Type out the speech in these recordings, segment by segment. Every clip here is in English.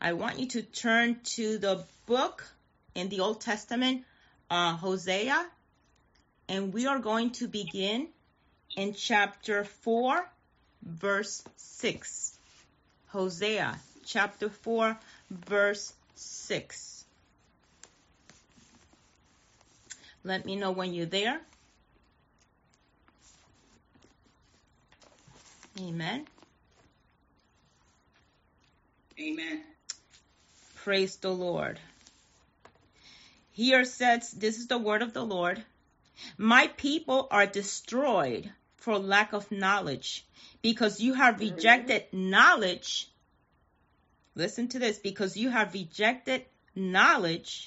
I want you to turn to the book in the Old Testament, Hosea, and we are going to begin in chapter 4, verse 6. Hosea, chapter 4, verse 6. Let me know when you're there. Amen. Amen. Praise the Lord. Here says, this is the word of the Lord. My people are destroyed for lack of knowledge, because you have rejected knowledge. Listen to this. Because you have rejected knowledge,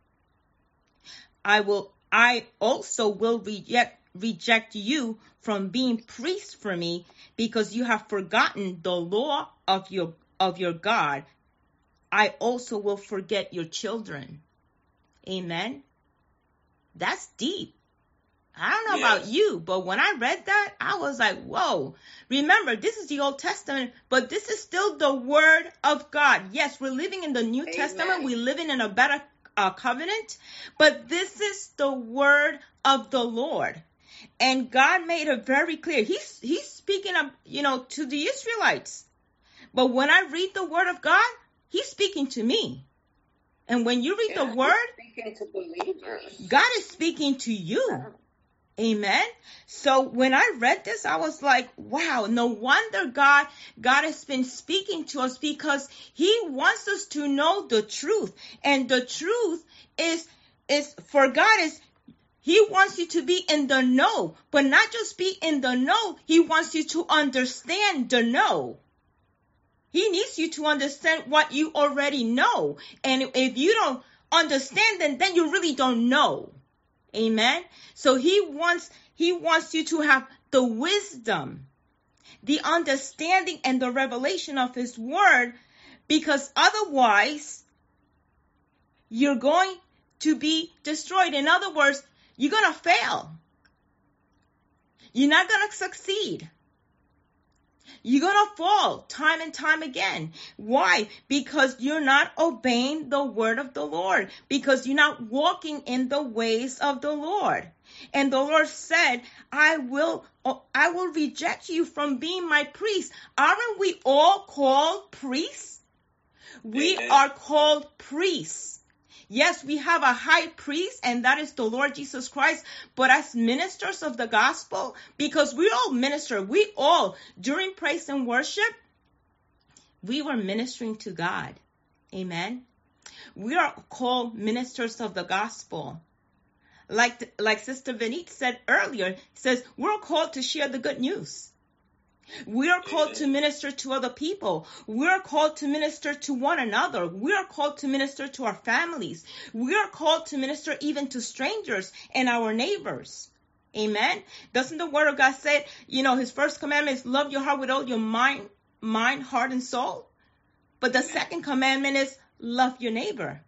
I also will reject you from being priests for me, because you have forgotten the law of your God. I also will forget your children. Amen. That's deep. I don't know about you, but when I read that, I was like, whoa. Remember, this is the Old Testament, but this is still the word of God. Yes, we're living in the New Testament. We're living in a better covenant, but this is the word of the Lord. And God made it very clear. He's speaking of, to the Israelites. But when I read the word of God, he's speaking to me. And when you read the word, speaking to believers. God is speaking to you. Amen. So when I read this, I was like, wow, no wonder God has been speaking to us, because he wants us to know the truth. And the truth is for God is, he wants you to be in the know, but not just be in the know. He wants you to understand the know. He needs you to understand what you already know. And if you don't understand, then you really don't know. Amen. So he wants you to have the wisdom, the understanding, and the revelation of his word, because otherwise you're going to be destroyed. In other words, you're going to fail. You're not going to succeed. You're going to fall time and time again. Why? Because you're not obeying the word of the Lord. Because you're not walking in the ways of the Lord. And the Lord said, I will reject you from being my priest. Aren't we all called priests? We are called priests. Yes, we have a high priest, and that is the Lord Jesus Christ. But as ministers of the gospel, because we all minister, during praise and worship, we were ministering to God. Amen. We are called ministers of the gospel. Like Sister Vinite said earlier, says we're called to share the good news. We are called to minister to other people. We are called to minister to one another. We are called to minister to our families. We are called to minister even to strangers and our neighbors. Amen. Doesn't the word of God say, his first commandment is love your heart with all your mind, heart, and soul? But the second commandment is love your neighbor.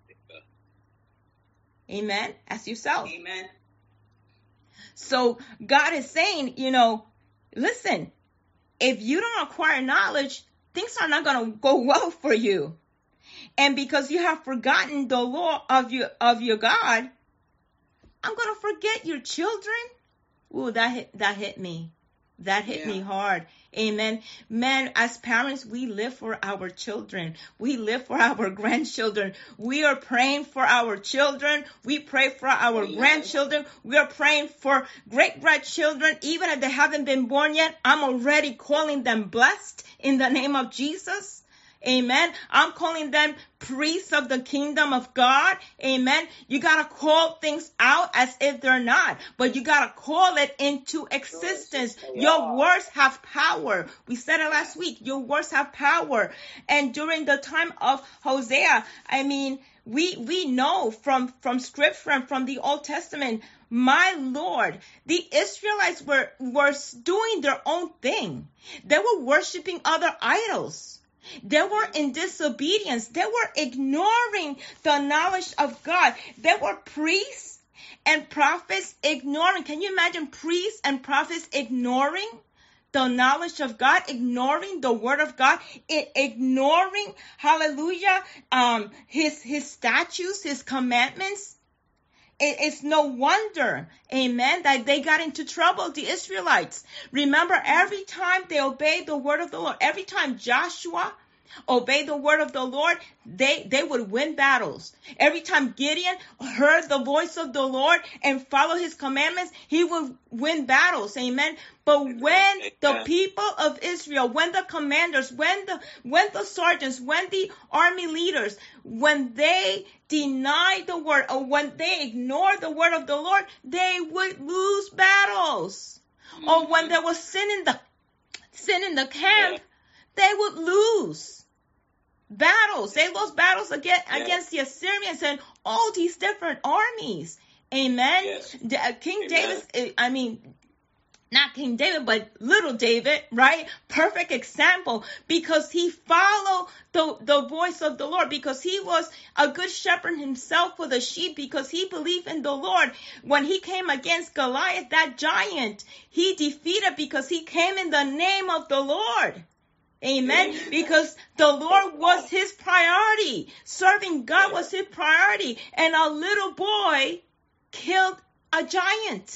Amen. As yourself. Amen. So God is saying, listen, if you don't acquire knowledge, things are not going to go well for you. And because you have forgotten the law of your God, I'm going to forget your children. Ooh, that hit me. That hit me hard. Amen. Man, as parents, we live for our children. We live for our grandchildren. We are praying for our children. We pray for our grandchildren. We are praying for great-grandchildren. Even if they haven't been born yet, I'm already calling them blessed in the name of Jesus. Amen. I'm calling them priests of the kingdom of God. Amen. You got to call things out as if they're not, but you got to call it into existence. Your words have power. We said it last week. Your words have power. And during the time of Hosea, we know from scripture and from the Old Testament, my Lord, the Israelites were doing their own thing. They were worshiping other idols. They were in disobedience. They were ignoring the knowledge of God. They were priests and prophets ignoring. Can you imagine priests and prophets ignoring the knowledge of God, ignoring the word of God, ignoring, hallelujah, his statutes, his commandments. It's no wonder, amen, that they got into trouble, the Israelites. Remember, every time they obeyed the word of the Lord, every time Joshua obeyed the word of the Lord, they would win battles. Every time Gideon heard the voice of the Lord and followed his commandments, he would win battles. Amen. But when the people of Israel, when the commanders, when the sergeants, when the army leaders, when they denied the word, or when they ignored the word of the Lord, they would lose battles. Or when there was sin in the camp, they would lose battles. They lost battles against the Assyrians and all these different armies. Amen. Yes. King David, not King David, but little David, right? Perfect example, because he followed the voice of the Lord, because he was a good shepherd himself for the sheep, because he believed in the Lord. When he came against Goliath, that giant, he defeated because he came in the name of the Lord. Amen. Because the Lord was his priority. Serving God was his priority. And a little boy killed a giant.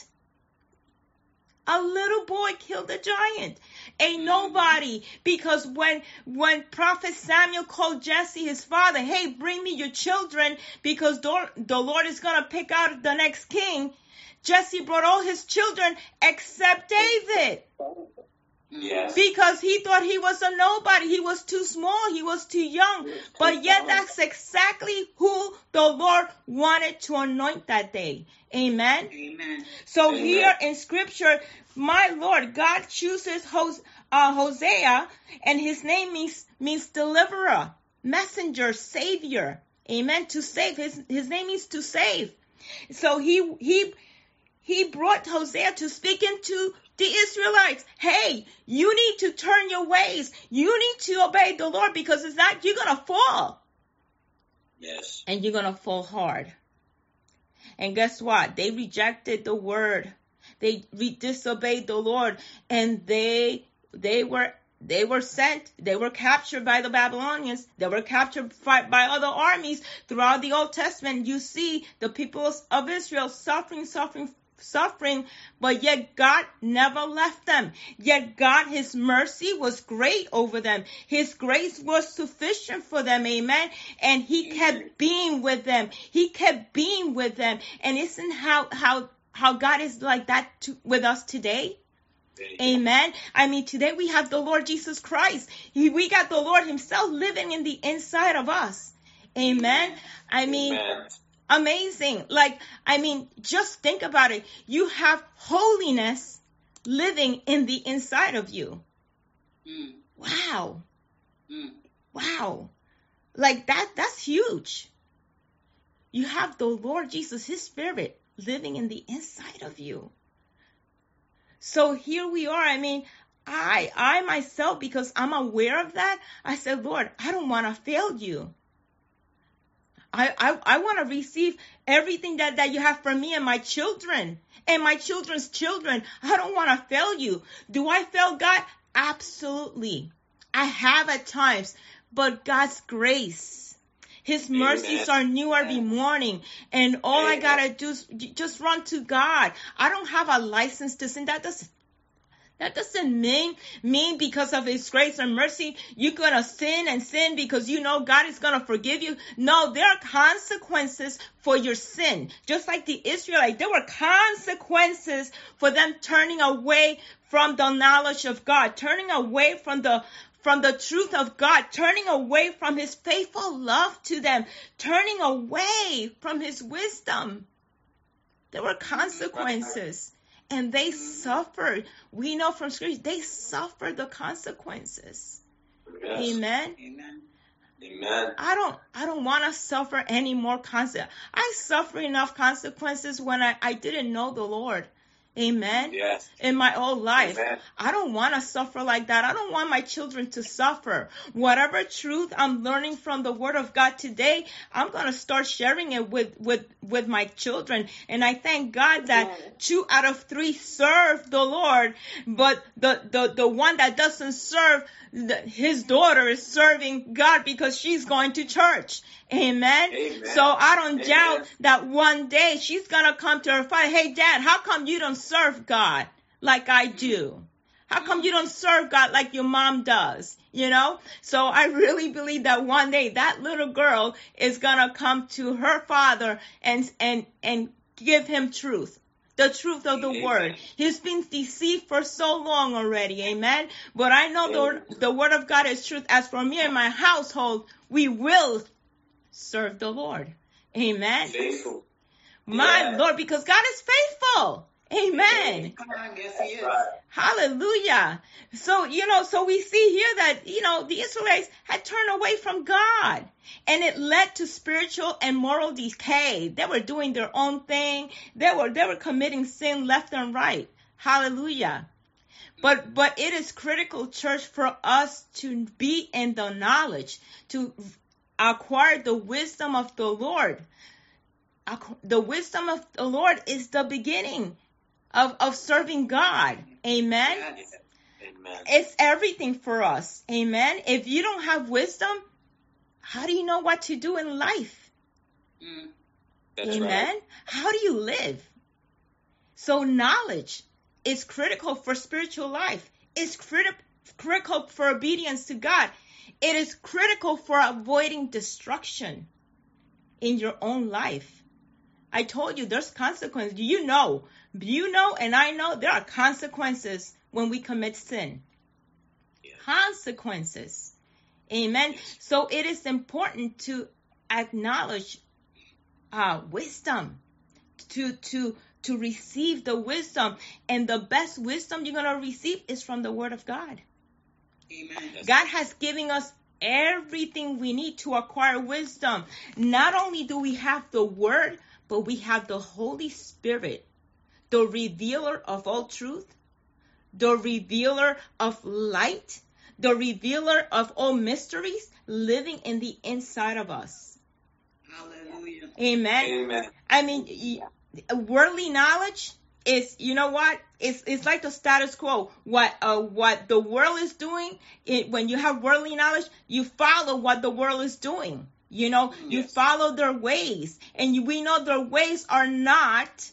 A little boy killed a giant. A nobody. Because when Prophet Samuel called Jesse, his father, hey, bring me your children, because the Lord is going to pick out the next king, Jesse brought all his children except David. Yes. Because he thought he was a nobody. He was too small. He was too young. But yet that's exactly who the Lord wanted to anoint that day. Amen. Amen. So Amen. Here in scripture, my Lord, God chooses Hosea, and his name means deliverer, messenger, savior. Amen. To save. His name means to save. So he brought Hosea to speak into the Israelites. Hey, you need to turn your ways. You need to obey the Lord, because it's not, you're going to fall. Yes. And you're going to fall hard. And guess what? They rejected the word. They disobeyed the Lord, and they were sent. They were captured by the Babylonians. They were captured by other armies throughout the Old Testament. You see the people of Israel suffering, but yet God never left them. Yet God, his mercy was great over them. His grace was sufficient for them. Amen. And he kept being with them. He kept being with them. And isn't how God is like that with us today? Amen. Today we have the Lord Jesus Christ. We got the Lord himself living in the inside of us. Amen. Amen. Amazing. Just think about it. You have holiness living in the inside of you. Wow. Wow. That's huge. You have the Lord Jesus, his spirit, living in the inside of you. So here we are. I myself, because I'm aware of that, I said, Lord, I don't want to fail you. I want to receive everything that you have for me and my children and my children's children. I don't want to fail you. Do I fail God? Absolutely. I have at times, but God's grace, his mercies are new every morning. And all I got to do is just run to God. I don't have a license to sin. That doesn't mean because of his grace and mercy, you're going to sin because you know God is going to forgive you. No, there are consequences for your sin. Just like the Israelites, there were consequences for them turning away from the knowledge of God, turning away from the truth of God, turning away from his faithful love to them, turning away from his wisdom. There were consequences. And they suffered. We know from scripture, they suffered the consequences. Yes. Amen. Amen. Amen. I don't want to suffer any more consequences. I suffered enough consequences when I didn't know the Lord. Amen. Yes. In my whole life. Amen. I don't want to suffer like that. I don't want my children to suffer. Whatever truth I'm learning from the Word of God today, I'm going to start sharing it with my children. And I thank God that 2 out of 3 serve the Lord, but the one that doesn't serve, his daughter is serving God because she's going to church. Amen. Amen. So I don't Amen. doubt that one day she's going to come to her father. Hey, Dad, how come you don't serve God like I do? How come you don't serve God like your mom does? You know? So I really believe that one day that little girl is going to come to her father and give him truth. The truth of the word. He's been deceived for so long already. Amen. But I know the word of God is truth. As for me and my household, we will serve the Lord. Amen. Faithful. My Lord, because God is faithful. Amen. Yes, he is. Hallelujah. So, so we see here that, the Israelites had turned away from God, and it led to spiritual and moral decay. They were doing their own thing. They were committing sin left and right. Hallelujah. But it is critical, church, for us to be in the knowledge, to acquire the wisdom of the Lord. The wisdom of the Lord is the beginning of serving God. Amen. Yes. Amen. It's everything for us. Amen. If you don't have wisdom, how do you know what to do in life? That's Amen. right. How do you live? So knowledge is critical for spiritual life. It's critical for obedience to God. It is critical for avoiding destruction in your own life. I told you there's consequences. You know, and I know there are consequences when we commit sin. Yeah. Consequences. Amen. Yes. So it is important to acknowledge wisdom, to receive the wisdom. And the best wisdom you're going to receive is from the Word of God. Amen. God has given us everything we need to acquire wisdom. Not only do we have the Word, but we have the Holy Spirit, the revealer of all truth, the revealer of light, the revealer of all mysteries living in the inside of us. Hallelujah. Amen. Amen. I mean, worldly knowledge is, you know what? It's like the status quo. What the world is doing, when you have worldly knowledge, you follow what the world is doing. You follow their ways, and we know their ways are not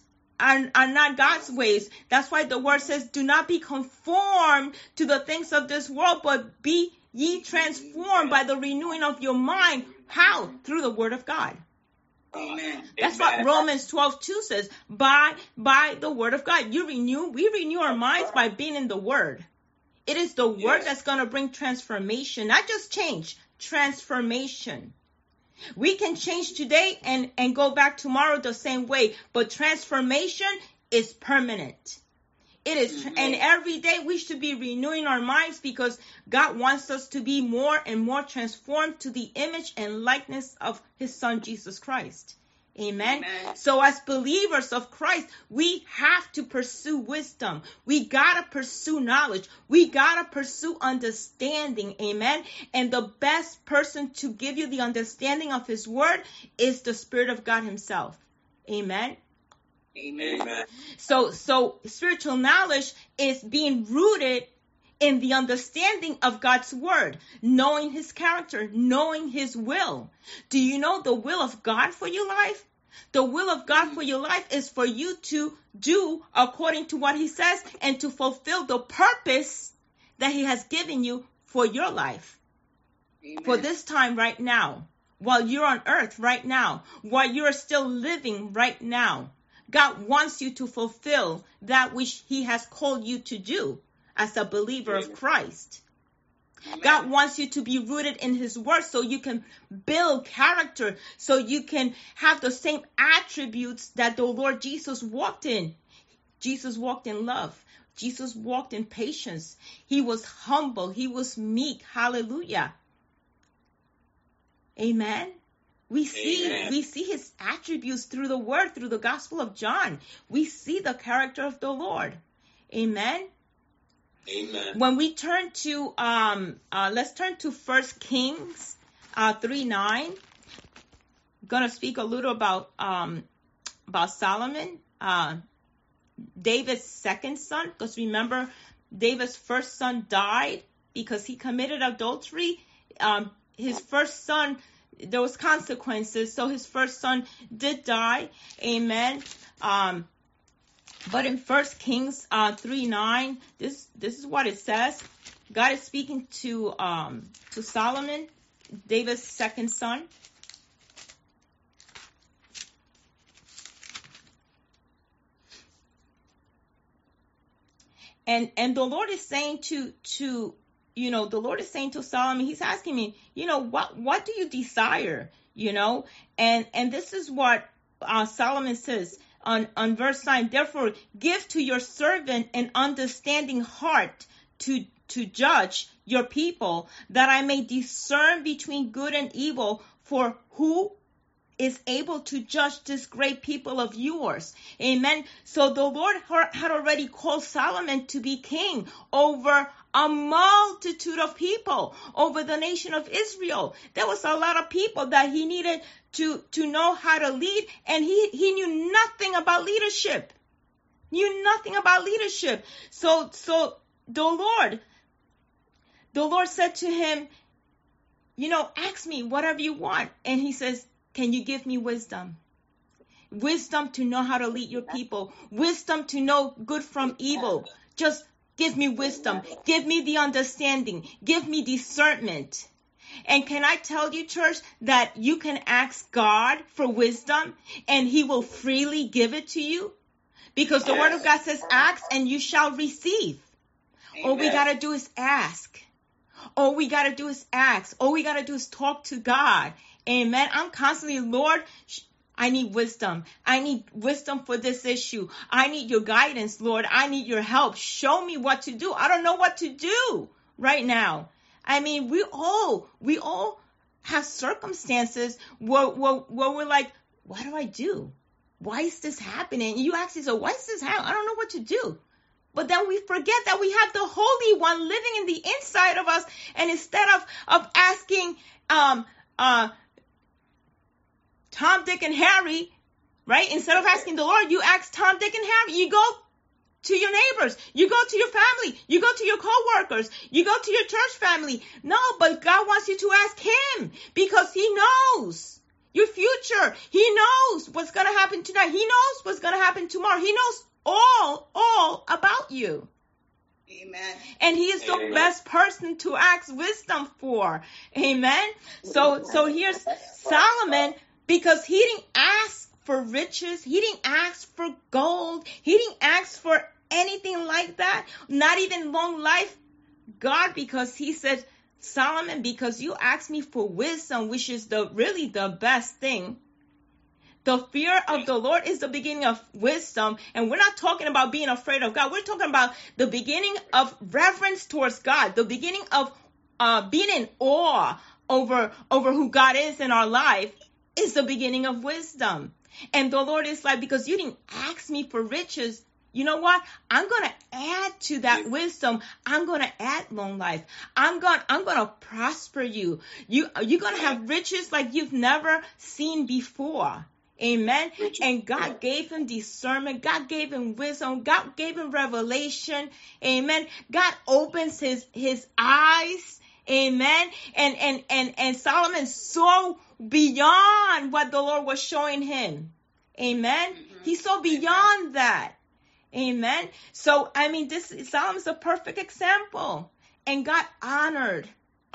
God's ways. That's why the word says, do not be conformed to the things of this world, but be ye transformed by the renewing of your mind. How? Through the word of God. Amen. That's what Romans 12:2 says. By the word of God. We renew our minds by being in the word. It is the word that's going to bring transformation, not just change, transformation. We can change today and go back tomorrow the same way, but transformation is permanent. It is, and every day we should be renewing our minds, because God wants us to be more and more transformed to the image and likeness of His Son, Jesus Christ. Amen. So as believers of Christ, we have to pursue wisdom. We got to pursue knowledge. We got to pursue understanding. Amen. And the best person to give you the understanding of His word is the Spirit of God Himself. Amen. Amen. So spiritual knowledge is being rooted in the understanding of God's word, knowing His character, knowing His will. Do you know the will of God for your life? The will of God for your life is for you to do according to what He says and to fulfill the purpose that He has given you for your life. Amen. For this time right now, while you're on earth right now, while you're still living right now. God wants you to fulfill that which He has called you to do as a believer of Christ. Amen. God wants you to be rooted in His word so you can build character, so you can have the same attributes that the Lord Jesus walked in. Jesus walked in love. Jesus walked in patience. He was humble. He was meek. Hallelujah. Amen. We see Amen. his attributes through the word, through the Gospel of John. We see the character of the Lord. Amen. Amen. When we turn to let's turn to 1 Kings 3:9. I'm gonna speak a little about Solomon, David's second son, because remember, David's first son died because he committed adultery. His first son, there was consequences, so his first son did die. Amen. But in 1 Kings 3:9, this is what it says. God is speaking to Solomon, David's second son. And the Lord is saying to the Lord is saying to Solomon, he's asking me, what do you desire? And this is what Solomon says on verse 9. Therefore, give to your servant an understanding heart to judge your people, that I may discern between good and evil, for who is able to judge this great people of yours. Amen. So the Lord had already called Solomon to be king over a multitude of people, over the nation of Israel. There was a lot of people that he needed to know how to lead, and he knew nothing about leadership. So the Lord said to him, ask me whatever you want. And he says, can you give me wisdom? Wisdom to know how to lead your people. Wisdom to know good from evil. Just give me wisdom. Give me the understanding. Give me discernment. And can I tell you, church, that you can ask God for wisdom and he will freely give it to you? Because the word of God says, ask and you shall receive. Amen. All we got to do is ask. All we got to do is ask. All we got to do is talk to God. Amen. I'm constantly, Lord, I need wisdom. I need wisdom for this issue. I need your guidance, Lord. I need your help. Show me what to do. I don't know what to do right now. I mean, we all have circumstances where we're like, what do I do? Why is this happening? You ask yourself, why is this happening? I don't know what to do. But then we forget that we have the Holy One living in the inside of us. And instead of asking Tom, Dick, and Harry, right? Instead of asking the Lord, you ask Tom, Dick, and Harry. You go to your neighbors. You go to your family. You go to your co-workers. You go to your church family. No, but God wants you to ask him because he knows your future. He knows what's going to happen tonight. He knows what's going to happen tomorrow. He knows all about you. Amen. And he is the best person to ask wisdom for. Amen. So here's Solomon, because he didn't ask for riches. He didn't ask for gold. He didn't ask for anything like that. Not even long life. God, because he said, Solomon, because you asked me for wisdom, which is really the best thing. The fear of the Lord is the beginning of wisdom. And we're not talking about being afraid of God. We're talking about the beginning of reverence towards God. The beginning of being in awe over who God is in our life is the beginning of wisdom. And the Lord is like, because you didn't ask me for riches, you know what? I'm going to add to that wisdom. I'm going to add long life. I'm going to prosper you. You're going to have riches like you've never seen before. Amen. And God gave him discernment. God gave him wisdom. God gave him revelation. Amen. God opens his eyes. Amen. And Solomon saw beyond what the Lord was showing him. Amen. He saw beyond that. Amen. So, I mean, Solomon's a perfect example. And God honored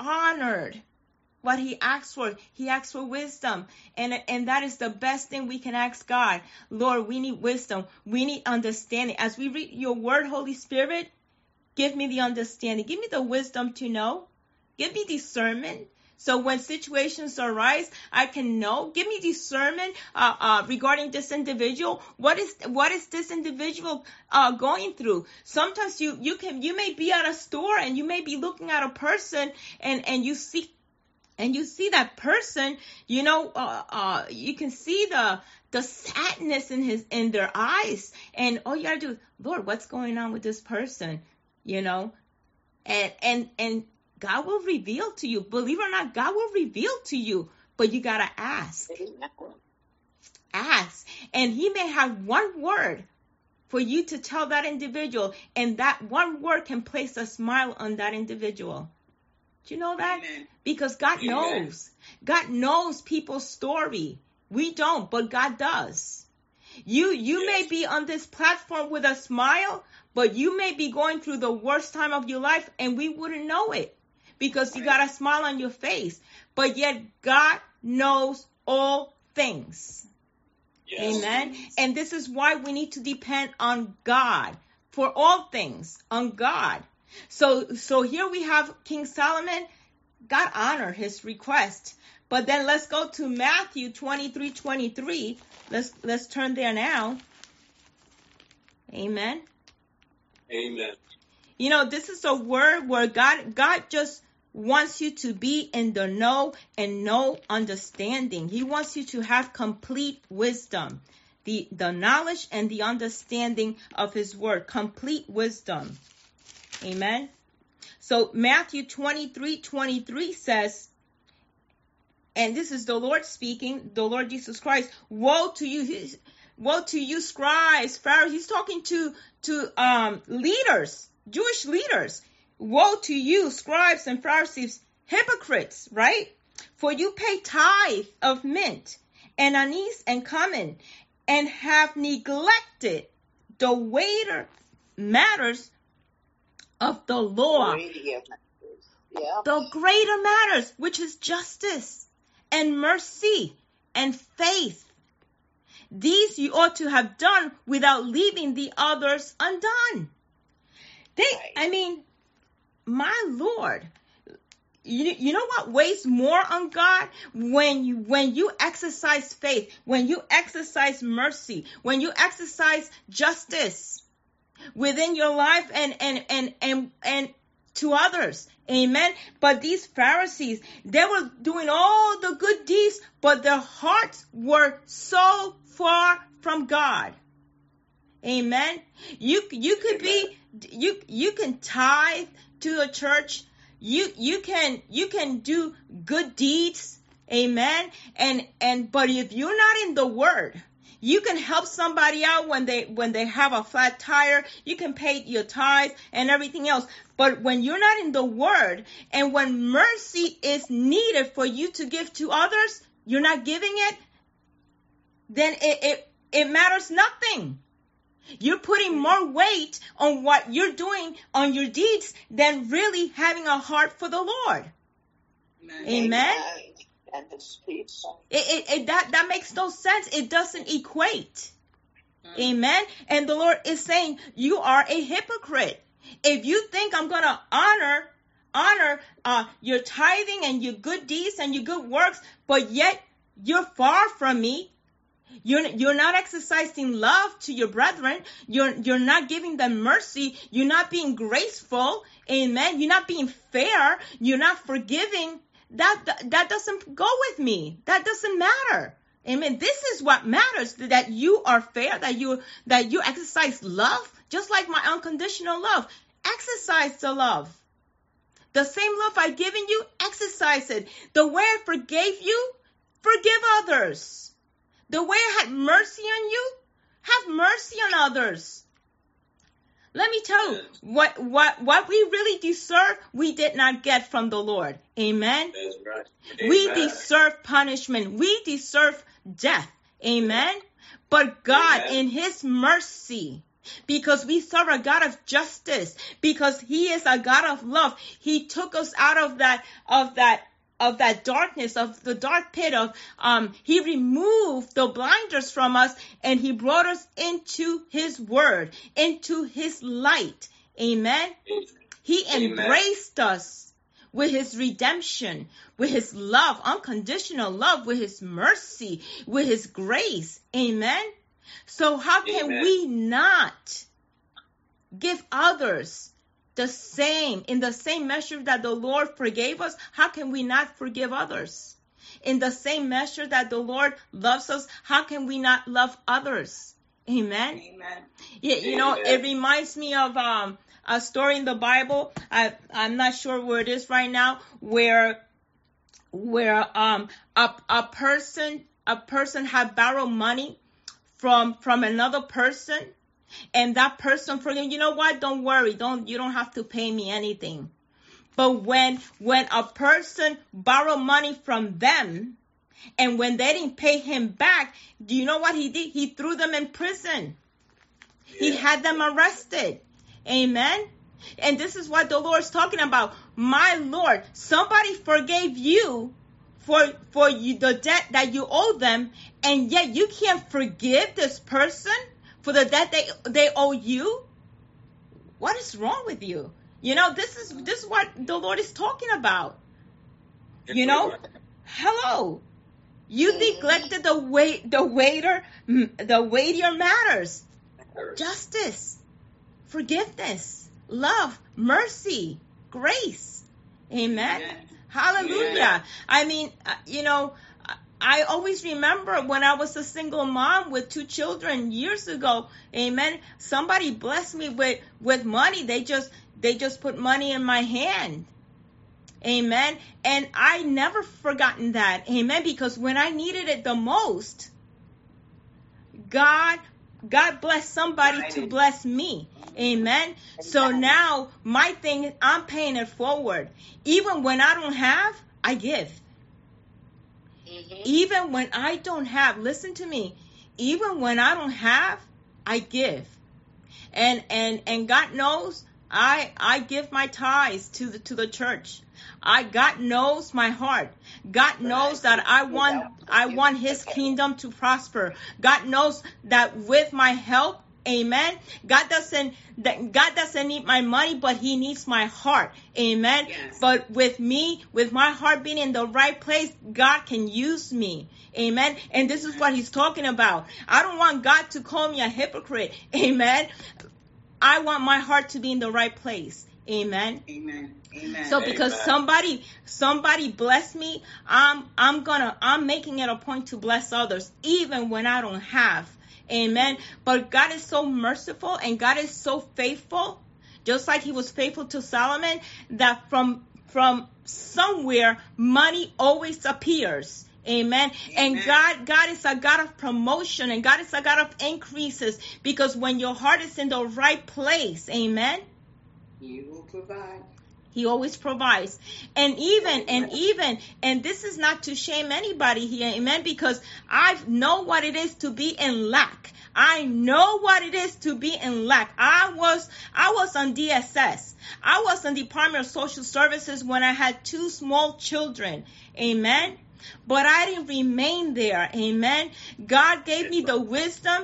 what he asked for. He asked for wisdom. And that is the best thing we can ask God. Lord, we need wisdom. We need understanding. As we read your word, Holy Spirit, give me the understanding. Give me the wisdom to know. Give me discernment. So when situations arise, I can know. Give me discernment regarding this individual. What is this individual going through? Sometimes you may be at a store and you may be looking at a person and you see And you see that person, you can see the sadness in their eyes. And all you gotta do is, Lord, what's going on with this person? And God will reveal to you. Believe it or not, God will reveal to you. But you gotta ask. Ask. And he may have one word for you to tell that individual. And that one word can place a smile on that individual. Do you know that? Amen. Because God knows. God knows people's story. We don't, but God does. You may be on this platform with a smile, but you may be going through the worst time of your life and we wouldn't know it because you got a smile on your face. But yet God knows all things. Yes. Amen. And this is why we need to depend on God for all things, on God. So here we have King Solomon. God honored his request. But then let's go to Matthew 23:23. Let's turn there now. Amen. Amen. This is a word where God just wants you to be in the know and know understanding. He wants you to have complete wisdom, the knowledge and the understanding of his word, complete wisdom. Amen. So Matthew 23:23 says, and this is the Lord speaking, the Lord Jesus Christ, woe to you scribes, Pharisees. He's talking to leaders, Jewish leaders. Woe to you, scribes and Pharisees, hypocrites, right? For you pay tithe of mint and anise and cumin, and have neglected the weightier matters of the law. The greater matters, which is justice and mercy and faith. These you ought to have done without leaving the others undone. My Lord, you know what weighs more on God? When you exercise faith, when you exercise mercy, when you exercise justice within your life and to others. Amen. But these Pharisees, they were doing all the good deeds, but their hearts were so far from God. Amen. You could be, you can tithe to a church. You can do good deeds. Amen. But if you're not in the word, you can help somebody out when they have a flat tire. You can pay your tithe and everything else. But when you're not in the word, and when mercy is needed for you to give to others, you're not giving it, then it matters nothing. You're putting more weight on what you're doing on your deeds than really having a heart for the Lord. Amen. That makes no sense. It doesn't equate. Amen. And the Lord is saying, you are a hypocrite. If you think I'm going to honor your tithing and your good deeds and your good works, but yet you're far from me. You're not exercising love to your brethren. You're not giving them mercy. You're not being graceful. Amen. You're not being fair. You're not forgiving. That doesn't go with me. That doesn't matter. Amen. This is what matters, that you are fair, that you exercise love, just like my unconditional love. Exercise the love. The same love I've given you, exercise it. The way I forgave you, forgive others. The way I had mercy on you, have mercy on others. Let me tell you, what we really deserve, we did not get from the Lord. Amen? That's right. Amen. We deserve punishment. We deserve death. Amen? But God, in his mercy, because we serve a God of justice, because he is a God of love, he took us out of that darkness, of the dark pit he removed the blinders from us, and he brought us into his word, into his light. Amen. He embraced us with his redemption, with his love, unconditional love, with his mercy, with his grace. Amen. So how can we not give others in the same measure that the Lord forgave us, how can we not forgive others? In the same measure that the Lord loves us, how can we not love others? Amen. Amen. Yeah, it reminds me of a story in the Bible. I'm not sure where it is right now, where a person had borrowed money from another person, and that person forgave. You know what? Don't worry. You don't have to pay me anything. But when a person borrowed money from them, and when they didn't pay him back, do you know what he did? He threw them in prison. Yeah. He had them arrested. Amen. And this is what the Lord's talking about. My Lord, somebody forgave you for you, the debt that you owe them, and yet you can't forgive this person for the debt they owe you? What is wrong with you? This is what the Lord is talking about. Hello. You neglected the weightier matters. Justice, forgiveness, love, mercy, grace. Amen. Hallelujah. Yeah. I mean, I always remember when I was a single mom with 2 children years ago. Amen. Somebody blessed me with money. They just put money in my hand. Amen. And I never forgotten that. Amen. Because when I needed it the most, God blessed somebody to bless me. Amen. So now my thing is I'm paying it forward. Even when I don't have, I give. Even when I don't have, listen to me. Even when I don't have, I give. And God knows I give my tithes to the church. God knows my heart. God knows that I want His kingdom to prosper. God knows that with my help, amen, God doesn't need my money, but He needs my heart. Amen. Yes. But with my heart being in the right place, God can use me. Amen. And this is what He's talking about. I don't want God to call me a hypocrite. Amen. I want my heart to be in the right place. Amen. Amen. Amen. So because somebody blessed me, I'm making it a point to bless others, even when I don't have. Amen. But God is so merciful and God is so faithful, just like He was faithful to Solomon, that from somewhere money always appears. Amen. And God is a God of promotion, and God is a God of increases, because when your heart is in the right place, amen, He will provide. He always provides. And this is not to shame anybody here, amen, because I know what it is to be in lack. I know what it is to be in lack. I was on DSS. I was on Department of Social Services when I had 2 small children. Amen. But I didn't remain there. Amen. God gave me the wisdom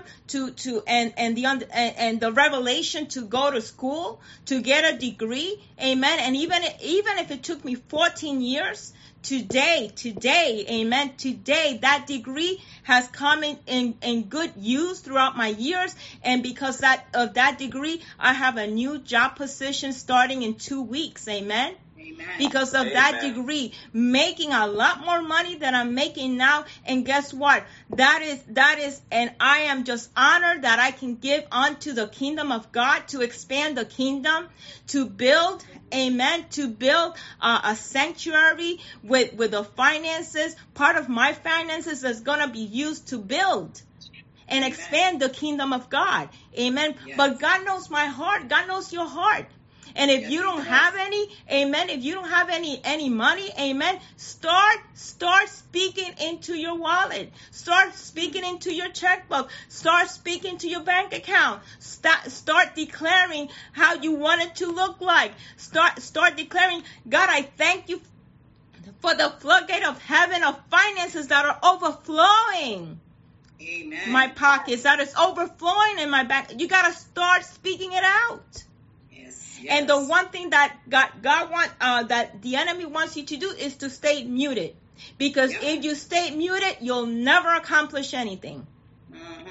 and the revelation to go to school, to get a degree. Amen. And even if it took me 14 years, today, amen, today that degree has come in good use throughout my years. And because of that degree, I have a new job position starting in 2 weeks. Amen. Because of that degree, making a lot more money than I'm making now. And guess what? That is, and I am just honored that I can give unto the kingdom of God, to expand the kingdom, to build, amen, to build a sanctuary with the finances. Part of my finances is going to be used to build and expand the kingdom of God. Amen. Yes. But God knows my heart. God knows your heart. And if you don't have any, amen, if you don't have any money, amen, start speaking into your wallet. Start speaking into your checkbook. Start speaking to your bank account. Start declaring how you want it to look like. Start declaring, God, I thank you for the floodgate of heaven of finances that are overflowing. Amen. My pockets, that is overflowing in my bank. You got to start speaking it out. Yes. And the one thing that God wants, that the enemy wants you to do, is to stay muted. Because if you stay muted, you'll never accomplish anything.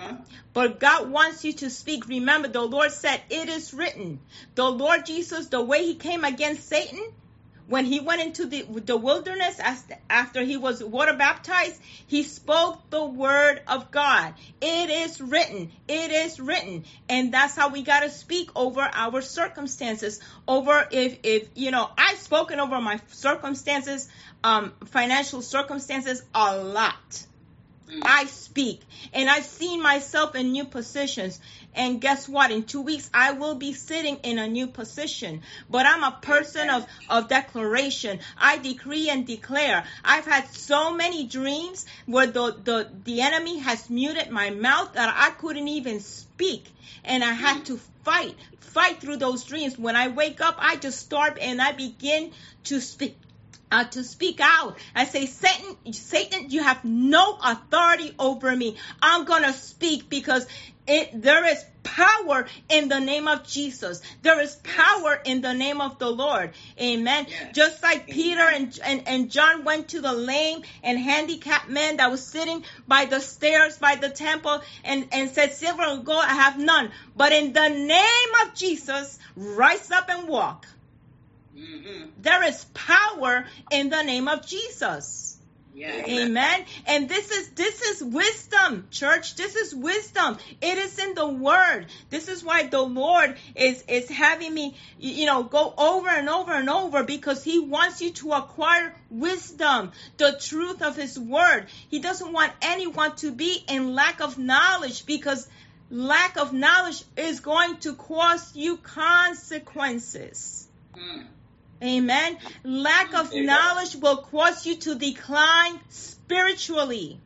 But God wants you to speak. Remember, the Lord said, it is written. The Lord Jesus, the way he came against Satan, when he went into the wilderness after he was water baptized, he spoke the word of God. It is written. It is written. And that's how we got to speak over our circumstances. Over if I've spoken over my circumstances, financial circumstances a lot. I speak, and I've seen myself in new positions. And guess what? In 2 weeks, I will be sitting in a new position. But I'm a person of declaration. I decree and declare. I've had so many dreams where the enemy has muted my mouth that I couldn't even speak. And I had to fight through those dreams. When I wake up, I just start and I begin to speak. To speak out. I say, Satan, you have no authority over me. I'm going to speak because there is power in the name of Jesus. There is power in the name of the Lord. Amen. Yes. Just like Peter and John went to the lame and handicapped man that was sitting by the stairs by the temple and said, silver and gold I have none. But in the name of Jesus, rise up and walk. Mm-hmm. There is power in the name of Jesus. Yes. Amen. And this is wisdom, church. This is wisdom. It is in the word. This is why the Lord is having me, go over and over and over, because he wants you to acquire wisdom, the truth of his word. He doesn't want anyone to be in lack of knowledge, because lack of knowledge is going to cause you consequences. Amen. Lack of knowledge will cause you to decline spiritually.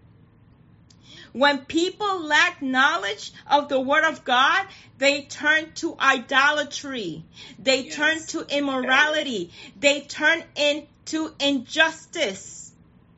When people lack knowledge of the word of God, they turn to idolatry. They turn to immorality. They turn into injustice.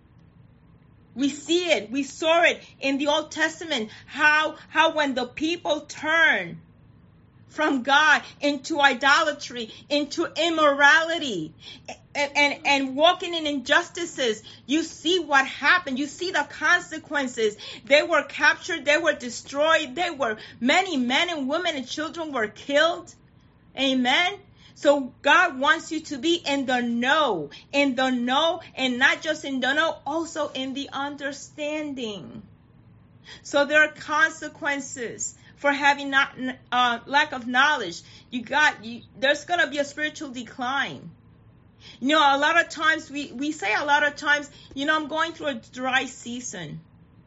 We see it. We saw it in the Old Testament. How when the people turn from God into idolatry, into immorality, and walking in injustices, you see what happened. You see the consequences. They were captured. They were destroyed. Many men and women and children were killed. Amen. So God wants you to be in the know, and not just in the know, also in the understanding. So there are consequences for having lack of knowledge. There's going to be a spiritual decline. A lot of times we say I'm going through a dry season.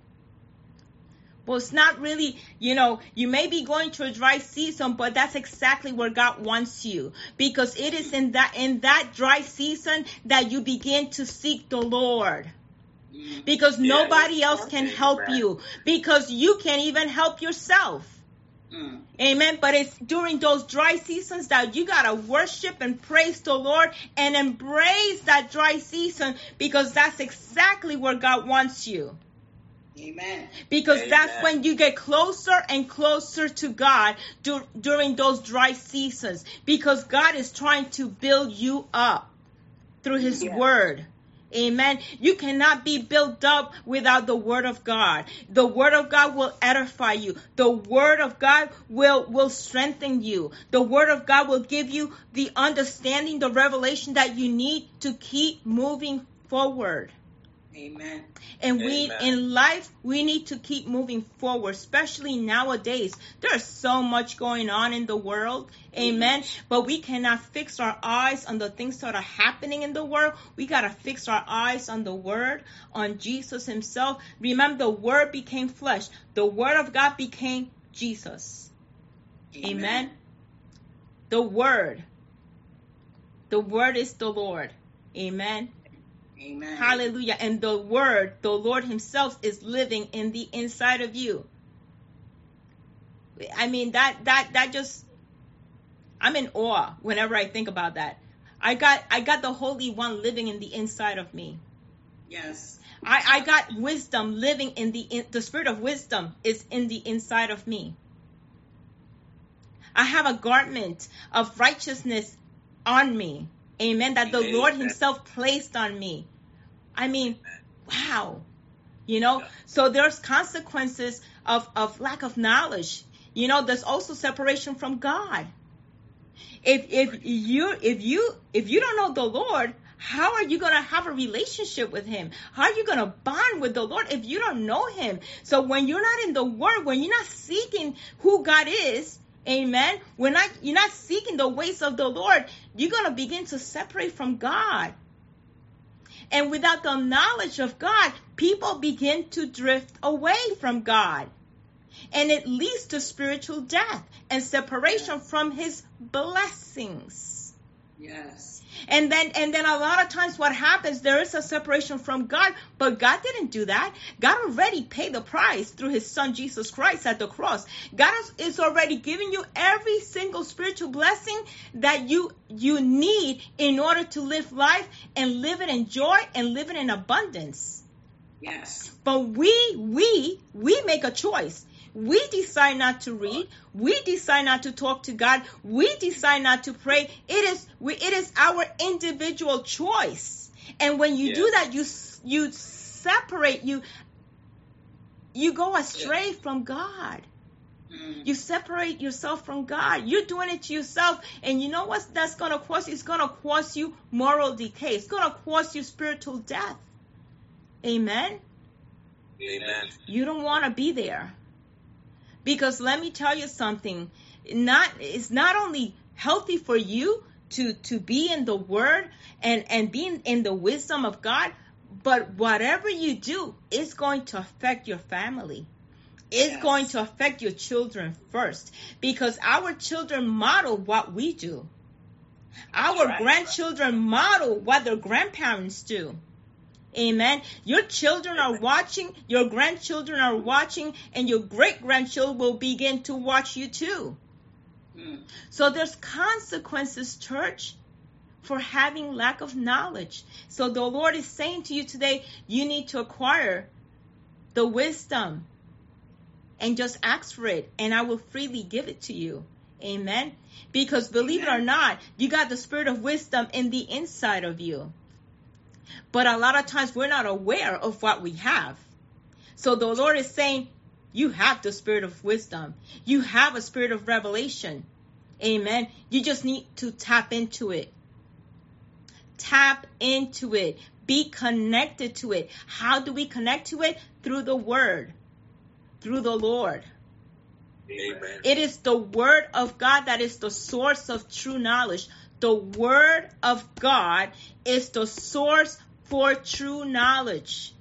Well, it's not really, you may be going through a dry season, but that's exactly where God wants you, because it is in that dry season that you begin to seek the Lord. Because nobody else can help you, because you can't even help yourself. Amen. But it's during those dry seasons that you got to worship and praise the Lord and embrace that dry season, because that's exactly where God wants you. Amen. Because that's when you get closer and closer to God during those dry seasons, because God is trying to build you up through his word. Amen. You cannot be built up without the word of God. The word of God will edify you. The word of God will strengthen you. The word of God will give you the understanding, the revelation that you need to keep moving forward. Amen. And in life, we need to keep moving forward, especially nowadays. There's so much going on in the world. Amen. But we cannot fix our eyes on the things that are happening in the world. We got to fix our eyes on the word, on Jesus himself. Remember, the word became flesh. The word of God became Jesus. Amen. The word is the Lord. Amen. Amen. Hallelujah. And the word, the Lord himself, is living in the inside of you. I mean, that just, I'm in awe whenever I think about that. I got the Holy One living in the inside of me. Yes. I got wisdom living in the spirit of wisdom is in the inside of me. I have a garment of righteousness on me. Amen. That the Lord himself placed on me. I mean, wow. Yeah. So there's consequences of lack of knowledge. There's also separation from God. If you don't know the Lord, how are you going to have a relationship with him? How are you going to bond with the Lord if you don't know him? So when you're not in the word, when you're not seeking who God is, amen, you're not seeking the ways of the Lord, you're going to begin to separate from God. And without the knowledge of God, people begin to drift away from God. And it leads to spiritual death and separation from his blessings. Yes. And then a lot of times what happens, there is a separation from God, but God didn't do that. God already paid the price through his son Jesus Christ at the cross. God is already giving you every single spiritual blessing that you need in order to live life and live it in joy and live it in abundance. Yes. But we make a choice. We decide not to read. We decide not to talk to God. We decide not to pray. It is our individual choice. And when you do that, you separate, you go astray from God. You separate yourself from God. You're doing it to yourself. And you know what that's going to cause? It's going to cause you moral decay. It's going to cause you spiritual death. Amen? Amen. You don't want to be there. Because let me tell you something, it's not only healthy for you to be in the word and being in the wisdom of God, but whatever you do is going to affect your family. It's going to affect your children first, because our children model what we do. Our grandchildren model what their grandparents do. Amen. Your children are watching, your grandchildren are watching, and your great-grandchildren will begin to watch you too. So there's consequences, church, for having lack of knowledge. So the Lord is saying to you today, you need to acquire the wisdom and just ask for it, and I will freely give it to you. Amen. Because believe it or not, you got the spirit of wisdom in the inside of you. But a lot of times we're not aware of what we have. So the Lord is saying, you have the spirit of wisdom. You have a spirit of revelation. Amen. You just need to tap into it. Tap into it. Be connected to it. How do we connect to it? Through the word. Through the Lord. Amen. It is the word of God that is the source of true knowledge. The word of God is the source for true knowledge.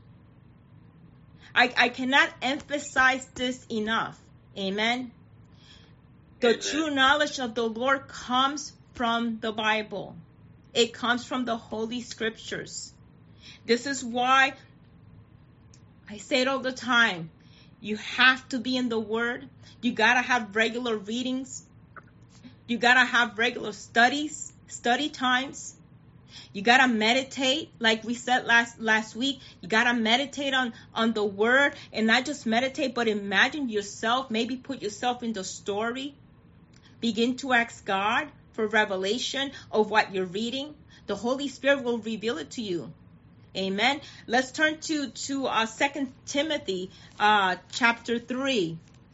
I cannot emphasize this enough. Amen. The true knowledge of the Lord comes from the Bible. It comes from the Holy Scriptures. This is why I say it all the time. You have to be in the Word. You got to have regular readings. You got to have regular study times. You got to meditate, like we said last week. You got to meditate on the word, and not just meditate, but imagine yourself, maybe put yourself in the story. Begin to ask God for revelation of what you're reading. The Holy Spirit will reveal it to you. Amen. Let's turn to 2 Timothy chapter 3.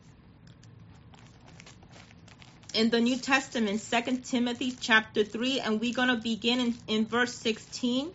In the New Testament, 2 Timothy chapter 3, and we're going to begin in verse 16.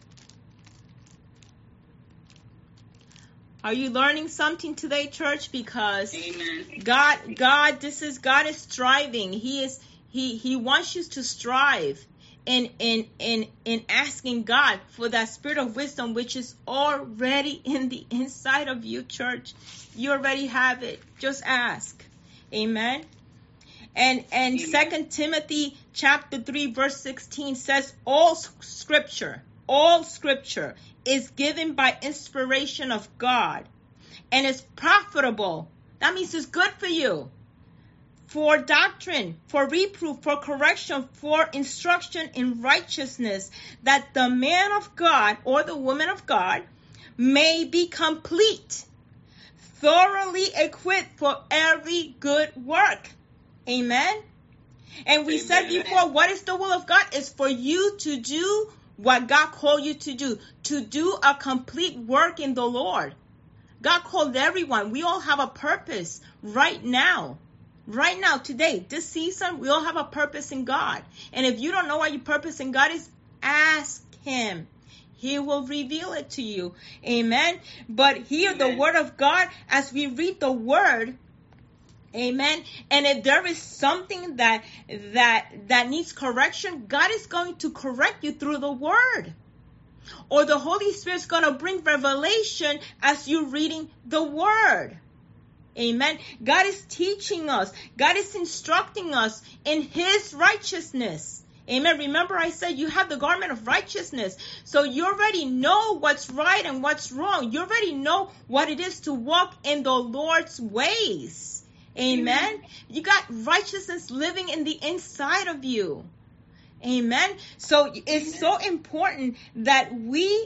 Are you learning something today, church? Because God is striving. He wants you to strive in asking God for that spirit of wisdom, which is already in the inside of you, church. You already have it. Just ask. Amen. And 2 Timothy chapter 3 verse 16 says, all scripture is given by inspiration of God and is profitable. That means it's good for you. For doctrine, for reproof, for correction, for instruction in righteousness, that the man of God or the woman of God may be complete, thoroughly equipped for every good work. Amen. And we said before, what is the will of God? It's for you to do what God called you to do a complete work in the Lord. God called everyone. We all have a purpose right now. Right now, today, this season, we all have a purpose in God. And if you don't know what your purpose in God is, ask Him. He will reveal it to you. Amen. But hear the word of God as we read the word. Amen. And if there is something that needs correction, God is going to correct you through the word. Or the Holy Spirit is going to bring revelation as you're reading the word. Amen. God is teaching us. God is instructing us in His righteousness. Amen. Remember I said you have the garment of righteousness. So you already know what's right and what's wrong. You already know what it is to walk in the Lord's ways. Amen. You got righteousness living in the inside of you. Amen. So it's so important that we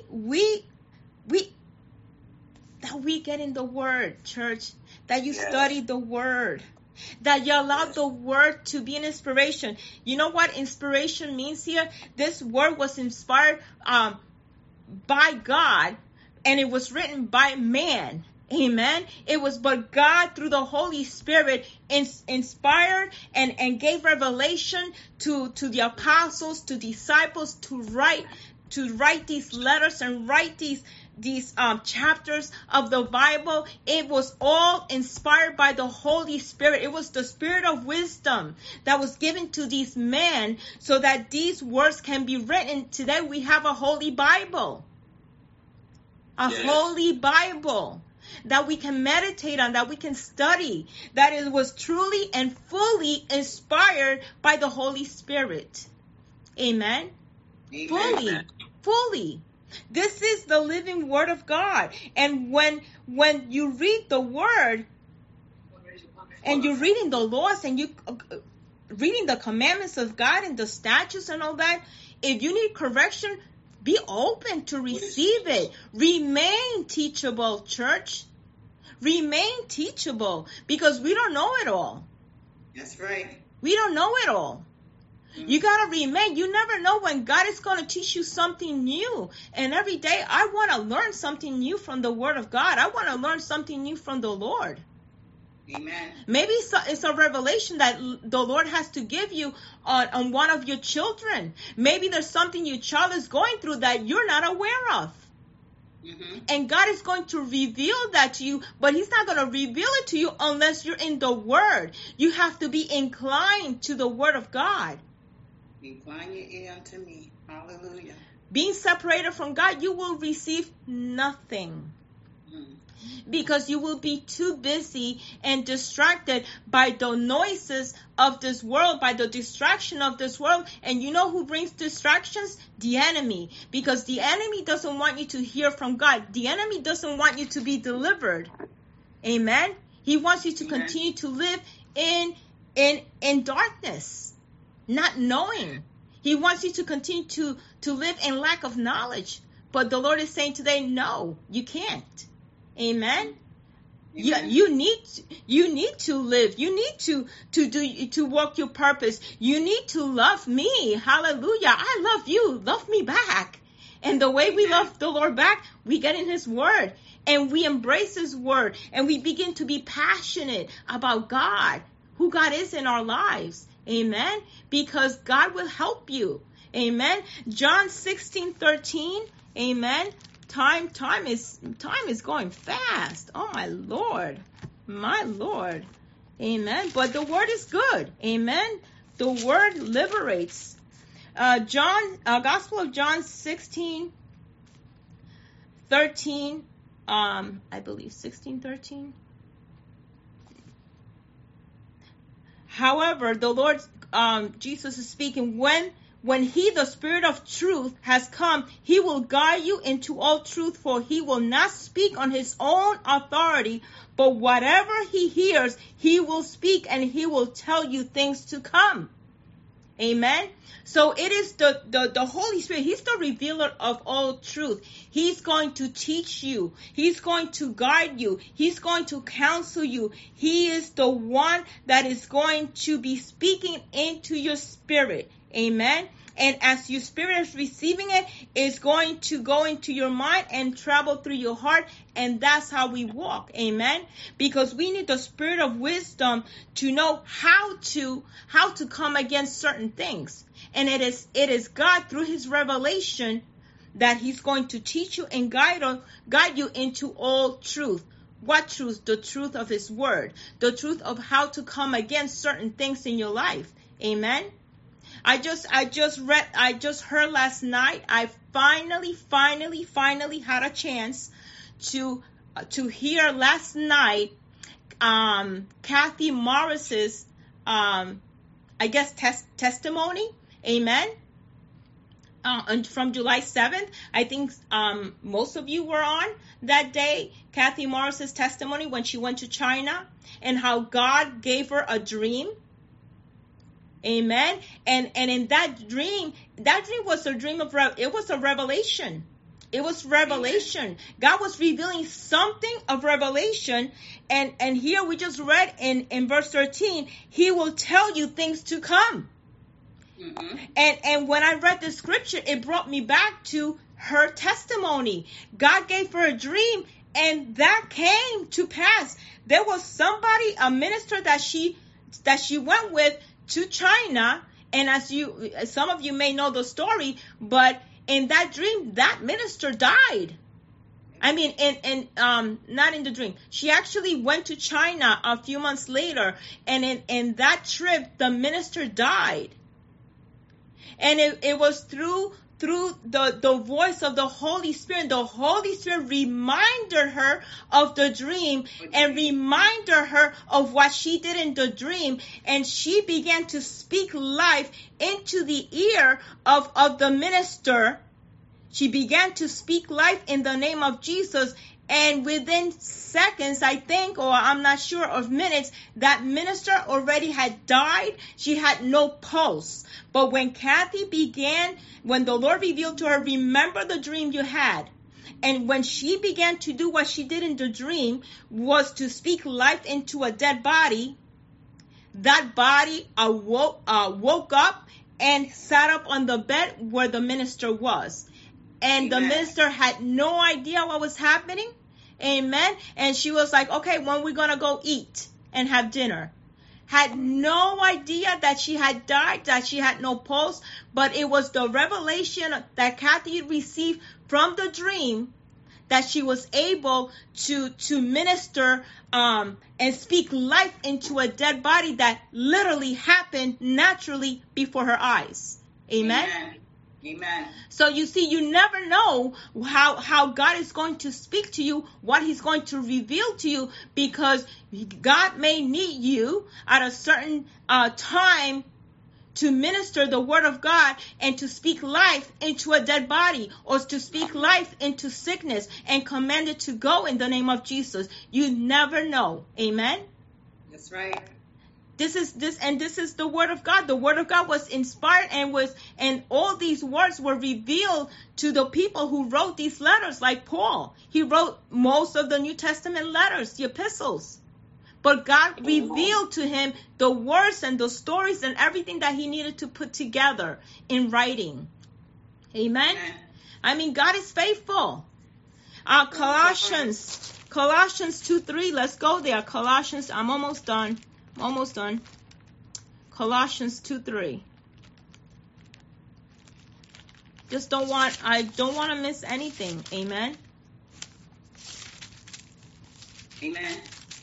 get in the word, church, that you study the word, that you allow the word to be an inspiration. You know what inspiration means here? This word was inspired by God, and it was written by man. Amen. It was but God through the Holy Spirit inspired and gave revelation to the apostles, to disciples to write these letters and write these chapters of the Bible. It was all inspired by the Holy Spirit. It was the spirit of wisdom that was given to these men so that these words can be written. Today we have a Holy Bible. Holy Bible that we can meditate on, that we can study, that it was truly and fully inspired by the Holy Spirit. Amen. Fully. This is the living word of God. And when you read the word and you're reading the laws and you reading the commandments of God and the statutes and all that, if you need correction, be open to receive it. Remain teachable, church. Remain teachable, because we don't know it all. That's right. We don't know it all. You got to remain. You never know when God is going to teach you something new. And every day I want to learn something new from the Word of God. I want to learn something new from the Lord. Amen. Maybe it's a revelation that the Lord has to give you on one of your children. Maybe there's something your child is going through that you're not aware of. Mm-hmm. And God is going to reveal that to you, but He's not going to reveal it to you unless you're in the Word. You have to be inclined to the Word of God. Incline your ear unto me. Hallelujah. Being separated from God, you will receive nothing. Because you will be too busy and distracted by the noises of this world, by the distraction of this world. And you know who brings distractions? The enemy. Because the enemy doesn't want you to hear from God. The enemy doesn't want you to be delivered. Amen. He wants you to continue to live in darkness, not knowing. He wants you to continue to live in lack of knowledge. But the Lord is saying today, no, you can't. Amen. You need to live. You need to walk your purpose. You need to love me. Hallelujah. I love you. Love me back. And the way we love the Lord back, we get in His Word and we embrace His Word and we begin to be passionate about God, who God is in our lives. Amen. Because God will help you. Amen. John 16:13. Amen. Time is going fast. Oh my Lord. Amen. But the word is good. Amen. The word liberates. Gospel of John 16:13. I believe 16:13. However, the Lord Jesus is speaking, when He, the Spirit of truth, has come, He will guide you into all truth, for He will not speak on His own authority, but whatever He hears, He will speak, and He will tell you things to come. Amen. So it is the Holy Spirit. He's the revealer of all truth. He's going to teach you. He's going to guide you. He's going to counsel you. He is the one that is going to be speaking into your spirit. Amen. And as your spirit is receiving it, it's going to go into your mind and travel through your heart. And that's how we walk. Amen. Because we need the spirit of wisdom to know how to come against certain things. And it is God through his revelation that he's going to teach you and guide you into all truth. What truth? The truth of his word. The truth of how to come against certain things in your life. Amen. I just heard last night. I finally had a chance to hear last night Kathy Morris's testimony. Amen. From July 7th, I think most of you were on that day. Kathy Morris's testimony when she went to China and how God gave her a dream. Amen. And in that dream was a dream of it was a revelation. It was revelation. God was revealing something of revelation. And here we just read in verse 13, he will tell you things to come. Mm-hmm. And when I read the scripture, it brought me back to her testimony. God gave her a dream, and that came to pass. There was somebody, a minister that she went with to China, and some of you may know the story, but in that dream, that minister died. I mean, not in the dream. She actually went to China a few months later, and in that trip, the minister died. And it was through the voice of the Holy Spirit. The Holy Spirit reminded her of the dream and reminded her of what she did in the dream. And she began to speak life into the ear of the minister. She began to speak life in the name of Jesus. And within seconds, I think, or I'm not sure, of minutes, that minister already had died. She had no pulse. But when the Lord revealed to her, remember the dream you had. And when she began to do what she did in the dream, was to speak life into a dead body, that body woke up and sat up on the bed where the minister was. And Amen. The minister had no idea what was happening. Amen. And she was like, okay, when we going to go eat and have dinner? Had no idea that she had died, that she had no pulse. But it was the revelation that Kathy received from the dream that she was able to minister and speak life into a dead body that literally happened naturally before her eyes. Amen. Amen. Amen. So you see, you never know how God is going to speak to you, what he's going to reveal to you, because God may need you at a certain time to minister the word of God and to speak life into a dead body, or to speak life into sickness and command it to go in the name of Jesus. You never know. Amen. That's right. This is the word of God. The word of God was inspired and all these words were revealed to the people who wrote these letters, like Paul. He wrote most of the New Testament letters, the epistles. But God revealed to him the words and the stories and everything that he needed to put together in writing. Amen. I mean, God is faithful. Colossians 2:3. Let's go there. Colossians. I'm almost done. Colossians 2:3. I don't want to miss anything. Amen. Amen.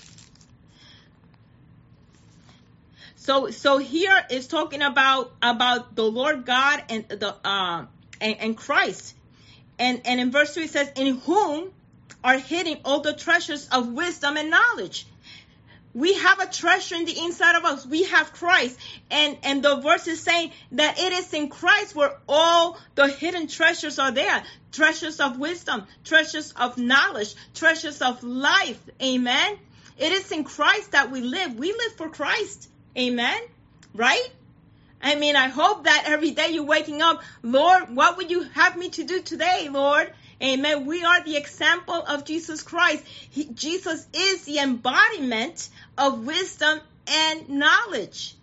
So here is talking about the Lord God and and Christ. And in verse 3 it says, in whom are hidden all the treasures of wisdom and knowledge. We have a treasure in the inside of us. We have Christ. And the verse is saying that it is in Christ where all the hidden treasures are there. Treasures of wisdom, treasures of knowledge, treasures of life. Amen. It is in Christ that we live. We live for Christ. Amen. Right? I mean, I hope that every day you're waking up, Lord, what would you have me to do today, Lord? Amen. We are the example of Jesus Christ. Jesus is the embodiment of wisdom and knowledge.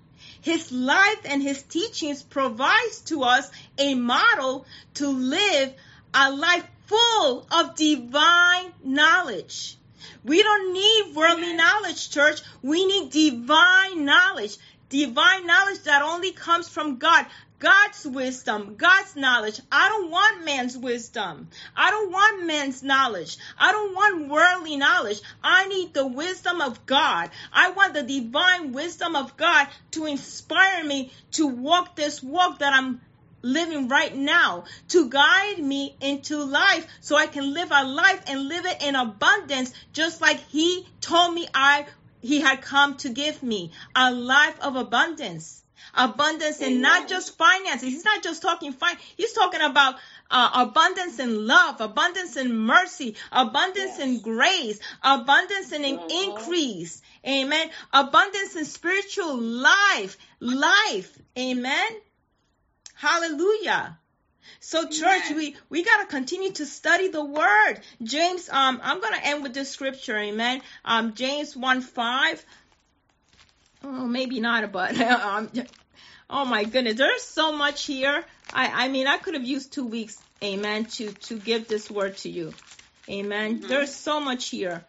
His life and his teachings provides to us a model to live a life full of divine knowledge. We don't need worldly knowledge, church. We need divine knowledge. Divine knowledge that only comes from God. God's wisdom, God's knowledge. I don't want man's wisdom. I don't want man's knowledge. I don't want worldly knowledge. I need the wisdom of God. I want the divine wisdom of God to inspire me to walk this walk that I'm living right now, to guide me into life so I can live a life and live it in abundance, just like he told me he had come to give me a life of abundance. Abundance in not just finances. He's not just talking He's talking about abundance in love, abundance in mercy, abundance in grace, abundance in increase. Amen. Abundance in spiritual life. Amen. Hallelujah. So church, we got to continue to study the word. James, I'm going to end with this scripture. Amen. James 1:5. Oh, maybe not, but oh my goodness, there's so much here. I mean, I could have used 2 weeks, amen, to give this word to you. Amen. Mm-hmm. There's so much here.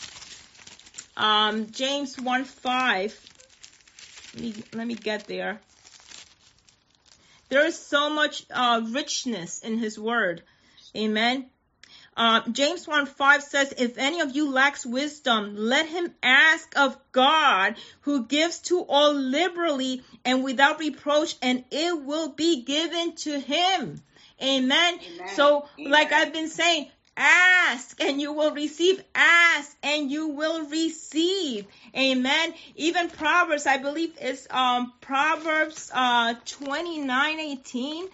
James 1:5. Let me get there. There is so much richness in his word. Amen. James 1:5 says, if any of you lacks wisdom, let him ask of God, who gives to all liberally and without reproach, and it will be given to him. Amen. So, like I've been saying, ask and you will receive. Ask and you will receive. Amen. Even Proverbs, I believe it's Proverbs 29:18.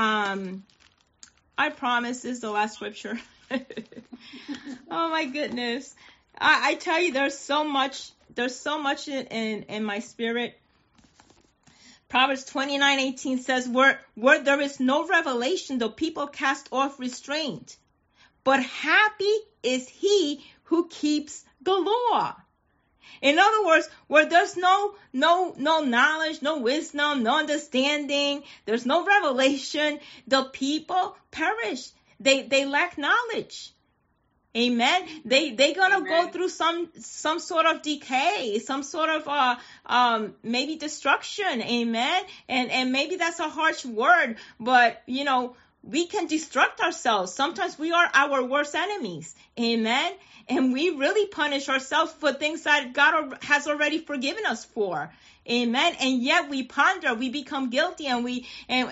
I promise this is the last scripture. Oh my goodness. I tell you, there's so much in my spirit. Proverbs 29:18 says, where there is no revelation, the people cast off restraint. But happy is he who keeps the law. In other words, where there's no knowledge, no wisdom, no understanding, there's no revelation, the people perish. They lack knowledge. Amen. They gonna go through some sort of decay, some sort of maybe destruction. Amen. And maybe that's a harsh word, but we can destruct ourselves. Sometimes we are our worst enemies. Amen. And we really punish ourselves for things that God has already forgiven us for. Amen. And yet we ponder, we become guilty, and we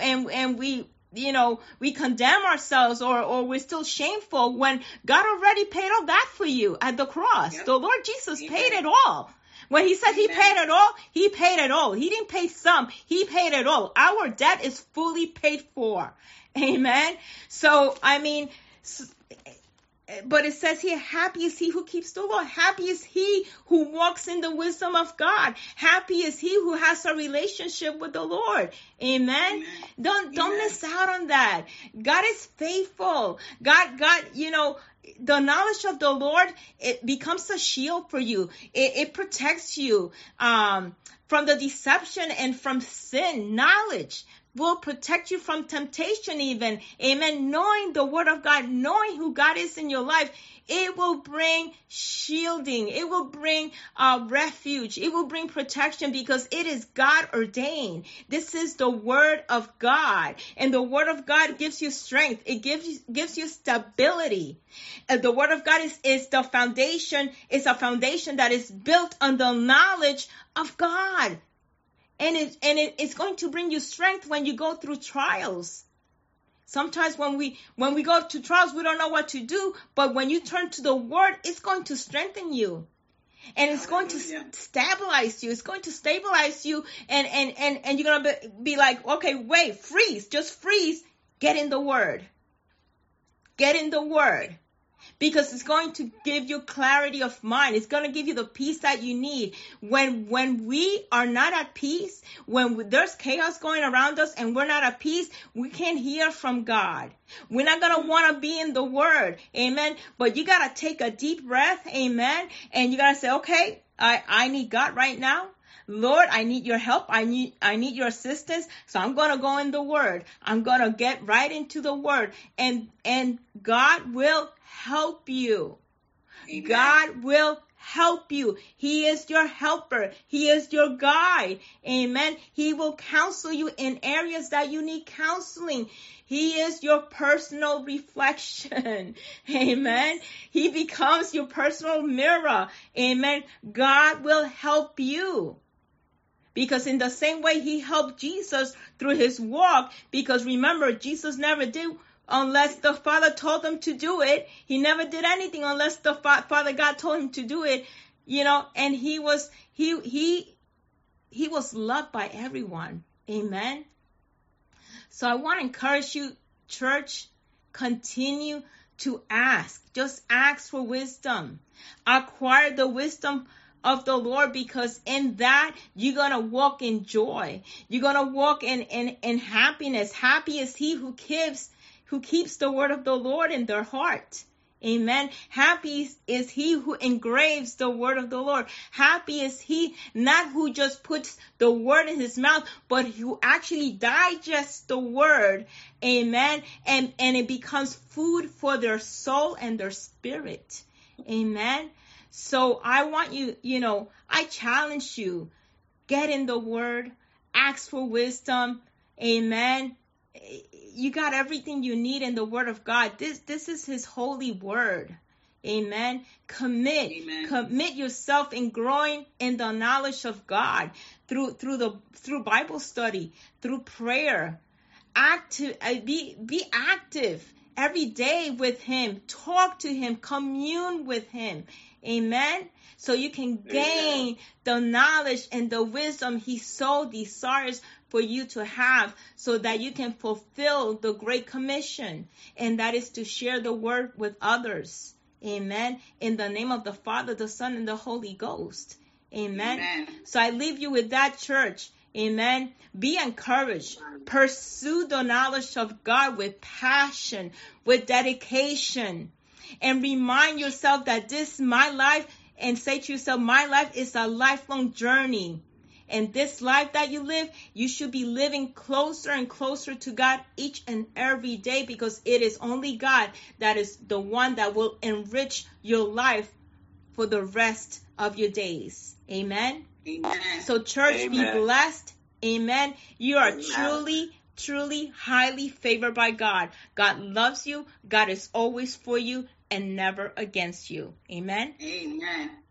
we condemn ourselves, or we're still shameful when God already paid all that for you at the cross. Yep. The Lord Jesus paid it all. When he said he paid it all, he paid it all. He didn't pay some. He paid it all. Our debt is fully paid for. Amen. So, but it says here, happy is he who keeps the law. Happy is he who walks in the wisdom of God. Happy is he who has a relationship with the Lord. Amen. Don't miss out on that. God is faithful. God, the knowledge of the Lord, it becomes a shield for you. It protects you from the deception and from sin. Knowledge will protect you from temptation even. Amen. Knowing the word of God, knowing who God is in your life, it will bring shielding. It will bring refuge. It will bring protection because it is God ordained. This is the word of God. And the word of God gives you strength. It gives you stability. The word of God is the foundation. It's a foundation that is built on the knowledge of God. And it's going to bring you strength when you go through trials. Sometimes when we go to trials, we don't know what to do. But when you turn to the word, it's going to strengthen you. And it's going to stabilize you. It's going to stabilize you. And you're going to be like, okay, wait, freeze. Just freeze. Get in the word. Get in the word. Because it's going to give you clarity of mind. It's going to give you the peace that you need. When we are not at peace, when there's chaos going around us and we're not at peace, we can't hear from God. We're not going to want to be in the word. Amen. But you got to take a deep breath. Amen. And you got to say, okay, I need God right now. Lord, I need your help. I need your assistance. So I'm going to go in the word. I'm going to get right into the word, and God will help you. Amen. God will help you. He is your helper. He is your guide. Amen. He will counsel you in areas that you need counseling. He is your personal reflection. Amen. He becomes your personal mirror. Amen. God will help you. Because in the same way he helped Jesus through his walk, because remember, Jesus never did unless the Father told him to do it. He never did anything unless the Father God told him to do it, and he was loved by everyone. Amen. So I want to encourage you, church, continue to ask. Just ask for wisdom. Acquire the wisdom of the Lord, because in that you're going to walk in joy. You're going to walk in happiness. Happy is he who keeps the word of the Lord in their heart. Amen. Happy is he who engraves the word of the Lord. Happy is he not who just puts the word in his mouth, but who actually digests the word. Amen. And it becomes food for their soul and their spirit. Amen. So I want you, I challenge you, get in the word, ask for wisdom. Amen. You got everything you need in the word of God. This is his holy word. Amen. Commit yourself in growing in the knowledge of God through Bible study, through prayer. Be active every day with him. Talk to him, commune with him. Amen. So you can gain the knowledge and the wisdom he so desires for you to have, so that you can fulfill the Great Commission, and that is to share the word with others. Amen. In the name of the Father, the Son, and the Holy Ghost. Amen. Amen. So I leave you with that, church. Amen. Be encouraged. Pursue the knowledge of God with passion, with dedication, and remind yourself that this is my life, and say to yourself, my life is a lifelong journey. And this life that you live, you should be living closer and closer to God each and every day, because it is only God that is the one that will enrich your life for the rest of your days. Amen. Amen. So church, Amen. Be blessed. Amen. You are truly, highly favored by God. God loves you. God is always for you and never against you. Amen. Amen.